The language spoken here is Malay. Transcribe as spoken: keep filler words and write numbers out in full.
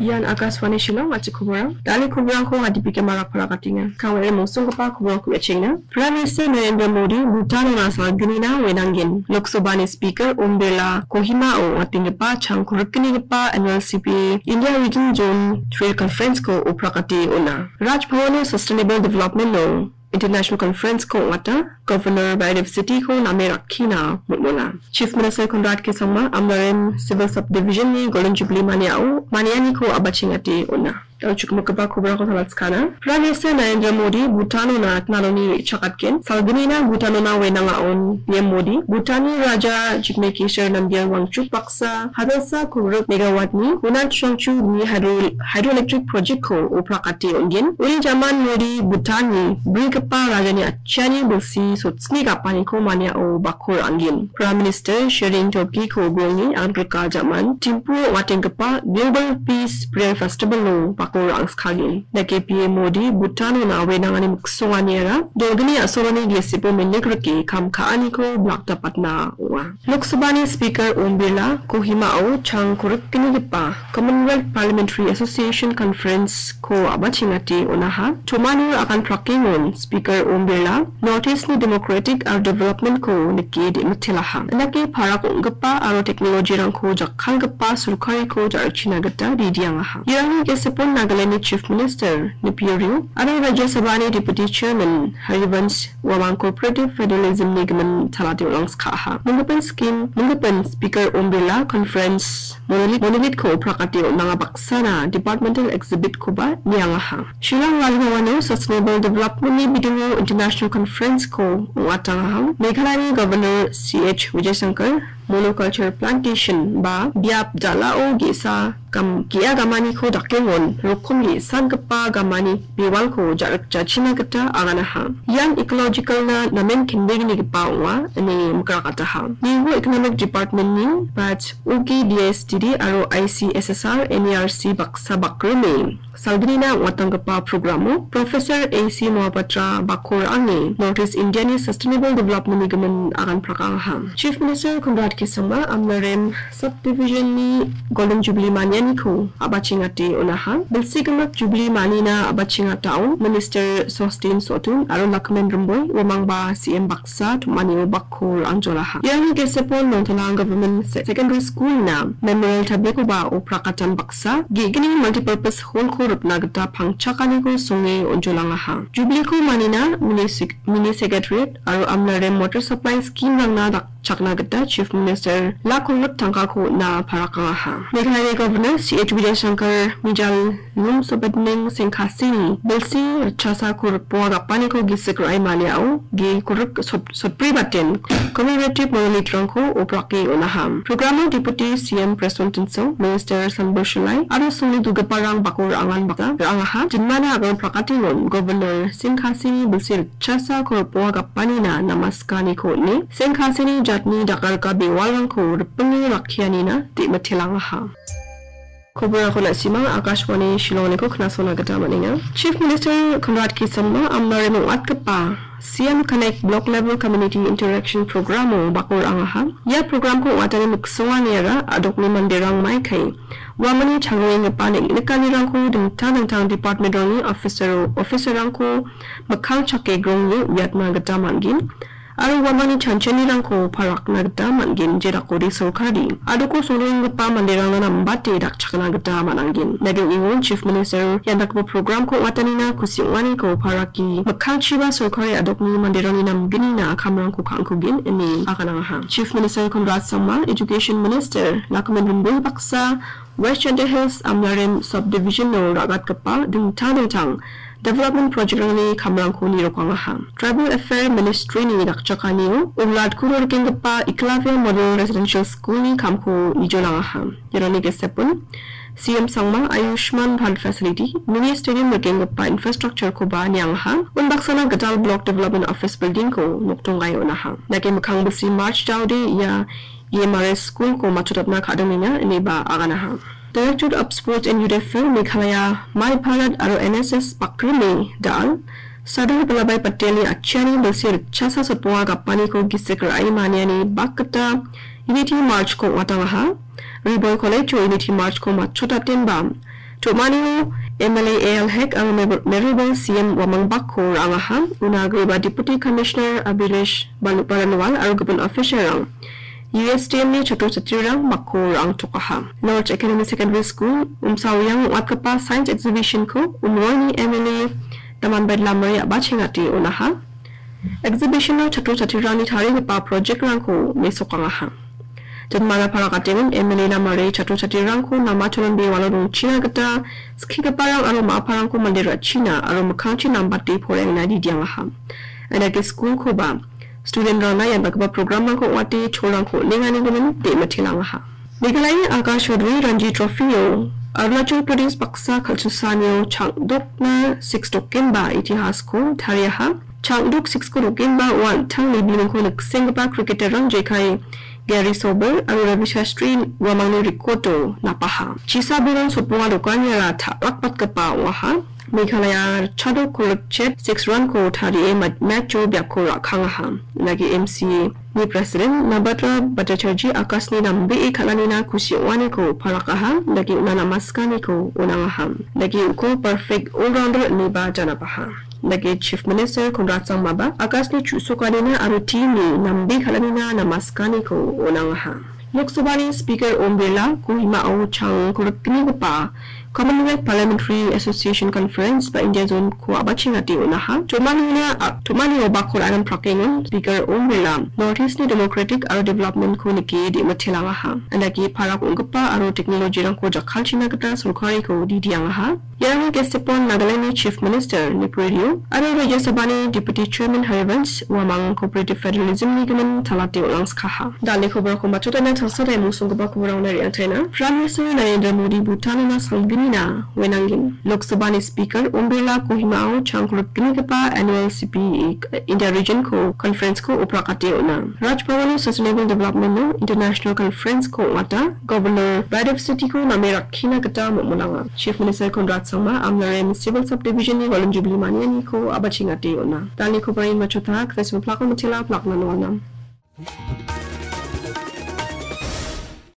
Yan Akaswani Shillong at Kuburang. Dali Kuburang ko at ipike marak palakatinga. Kawere mosong pa Kuburang ko yachina. Prime Minister Narendra Modi Bhutan na sa ganina wenangin. Lok Sabha ni Speaker Umbela Kohima o ating pa chang kurukini pa N L C P India Region Zone Trail Conference ko uprakati una. Raj Bhavan Sustainable Development Law International Conference ko ngata Governor Baidev City ko name rakhina mutmula. Chief Minister Conrad Kisama Amnaren Civil Subdivision ni Golden Jubilee maniao maniani ko abachingati una. Ang cukup makaba kubra ko salat skana. Prime Minister Narendra Modi Bhutan na naloni chakatken. Salgini na Bhutan na wenangaon P M Modi. Bhutani Raja Jigmekisher Nambiang Wangchuk Paksa Hadasa Kuruk Megawatt ni Unat Shangchu ni hydro hydroelectric project ko uprakati ongin. Uli zaman Modi Bhutani Brigapa Raja ni Achani Bulsi Sotsni kapani ko mania o bakur angin. Prime Minister sharing topi ko gongi Amerika zaman Timpu Watingkapa Global Peace Prayer Festival lo Orang sekali. Nake P M Modi Bhutan na wenangani muksonganiera. Dogani asolani gesipo menegreki kam kaani ko blak dapat na wa. Lok Sabha ni Speaker Om Birla Kohima o chang kurukini gipa Commonwealth Parliamentary Association Conference ko abachingati unaha. Tumanu akan prakingon Speaker Om Birla Notice ni Democratic or Development ko niki di mutilaha. Nake para ko gipa aro teknologi rang ko jakhal gipa surkari ko jarchina gata di diangaha. Yang gesipo Nagaland Chief Minister Nipiru, ada Rajya Sabha ni Deputy Chairman Harivansh Wamang Cooperative Federalism Nigman Talati Ulang Skaha. Menggapan skim, menggapan Speaker Om Birla Conference Monolith Monolith ko prakati nanga baksana Departmental Exhibit ko ba niangaha. Shilang Lalgawano Sustainable Development ni Bidungo International Conference ko uatangahang. Meghalaya Governor C H Wijayasankar Monoculture Plantation ba biap dala o gisa kam kia gamani ko dakengon rokom gi san kepa gamani biwal ko jarak jachina kata anganaha yang ecological na namen kinding ni gepawa ni mukrakata ha ni wo economic department ni but ugi D S T D aro I C S S R N E R C baksa bakreme salgrina watang kepa programo Professor A C Mohapatra bakor angi Northeast India ni Sustainable Development Nigman akan prakangha Chief Minister Conrad Kisama Amnaren Subdivision ni Golden Jubilee Manyani ko abachingati unaha Belsigamak Jubilee Manina abachingatao Minister Sostin Sotun aro Lakmen Rumboy wamang ba C M Baksa tumani bakol anjolaha yang gesepon nontolang government secondary school na memorial tabeko ba o prakatan Baksa gigini multipurpose hall ko rupna gata pangchakani ko songe onjolangaha Jubilee ko manina mini secretariat aro Amnaren water supply scheme lang na chakna gata Chief Minister Lakulut Tangkaku na parakangaha. Meghalaya Governor C H Wijayasankar Mijal Lum Sobadning Singkasini Belsi Chasa Kurpo Gapani ko gisik rai maniao gi kuruk sotpribatin commemorative monolith rangko opraki unaham. Programo Deputy C M President so Minister Sanboshalai aro suli dugaparang bakur angan bakta angaha jinmana agon prakatingon Governor Singkasini Belsi Chasa Kurpo Gapani na namaskani ko ni Singkasini Jatni dakal ka bewalang ko rupani rakhianina di matilangaha. Kubra ko na simang Akashwani Shillong ko knasona gata maninga. Chief Minister Conrad Kisama amnare mo at kapa C M Connect Block Level Community Interaction Programo bakor angaha. Ya program ko watani muksawan era adok ni mandirang mai kai. Wamani changwing panik nikanirang ko dingtang dingtang department rang officer officer rang ko makang chake grong yu yatna gata mangin. Aro wamani chanchani rangko parak nagda mangin jerak kodi sorkari. Ado ko soloing pa mandirang na nambate dak chakna gda manangin. Naging ingon Chief Minister yang dakbo program ko watanina kusiwani ko paraki makang chiba sorkari adok ni mandirang ni namgini na kamrang ko kangkugin ini akanangaha. Chief Minister Conrad Sama, Education Minister Lakmen Rumboy Baksa, West Chanda Hills Amnaren Subdivision no ragat kapa dingtang dingtang Development Project ni kamrang ko niro kangaha. Tribal Affair Ministry ni dakchakaniyo ulad kuror kengpa Iklavia Model Residential School ni kamko nijolangaha. Yaroni gesepun C M Sangma Ayushman Bharat Facility Mini Stadium kengpa infrastructure ko ba niangha unbaksana Gadal Block Development Office Building ko nuktungai unaha. Nake makang busi March Jaude ya E M R S School ko matutap na akademinya ini ba aganaha. Director of Sports and Youth Affairs Meghalaya My Bharat aro N S S Pakrime Dal Sardar Vallabhbhai Patel ni achani Belsi Chasa Sotpoa Gapani ko gisik rai maniani bakata Unity March ko watangaha Riboy College Unity March ko machota tembam Tomani M L A A L Hek ang Meribel C M Wamang Bako rangaha una agriba Deputy Commissioner Abilesh Baluparanwal arugapun official rang U S T M ni chatur chatirang Bako rang tukaha North Academy Secondary School umsawiyang uat kapa science exhibition ko umroy ni M L A Taman Bedlamari abachingati unaha exhibition no chatur chatirang ni thari pa project rang ko mesokangaha Jan mana para katingan M L A na mare chatu chati rangku nama calon di walau China kata skika parang aro ma parang ko mandira China aro makangchi nambati poreng na di diang aham. Ada ke school ko ba student rana yang bakaba program rangko wati cholang ko lingani gumen de matilang aha. Nigalai Akash Wadri Ranji Trophy yo Arunachal Pradesh Baksa Kalsusanyo Changdok na six token ba itihas ko thariaha Changdok six ko token ba one tang libinong ko nagsengpa cricketer rang jekai Gary Sober, Aru Ravi Shastri, Wamangni Rikoto, Napaha. Chisa bilang sopunga dokanya la takpat kepa waha. Meghalaya Chado Kolokchet, six run ko tari e matcho biako rakangaha. Lagi M C ni President Nabatra Bhattacharjee Akasni nambi e kalanina kusiwani ko parakaha. Lagi unana maskani ko unangaha. Lagi uko perfect all-rounder niba janapaha. Lagi Chief Minister Conrad Sangmaba Akasni chusukanina arutini nambi kalanina namaskani ko unangaha. Lok Sabha ni Speaker Om Birla kuhima au chang kulakni pa Commonwealth Parliamentary Association Conference ba India Zone ko abachingati unaha. Tumani na tumani obakol anam prakengon Speaker Om Birla Northeast ni Democratic aro Development ko niki di matilangaha. Andaki parak ungkapa aro technology rang ko jakhal china kata surkari ko di diangaha. Yang Gestapon Nagaland ni Chief Minister ni Radio aro Rajya Sabha ni Deputy Chairman Harivans wamang Cooperative Federalism ni gaman talati ulangs kaha. Dali khobar ko matutana Sasare musung ke baku orang dari antena. Prime Minister Narendra Modi Bhutan na salginina wenangin. Lok Sabha ni Speaker Om Birla Kohimao Changkulut Gini kepa Annual C P E India Region ko Conference ko uprakati una. Raj Bhavan Sustainable Development no International Conference ko wata Governor Biodiversity ko namerakhina kata mulanga. Chief Minister Conrad Sangma Amlarem Civil Subdivision ni Golden Jubilee Maniani ko abachingati una. Tali ko parin machuta Christmas plakon matila plakna nuanam.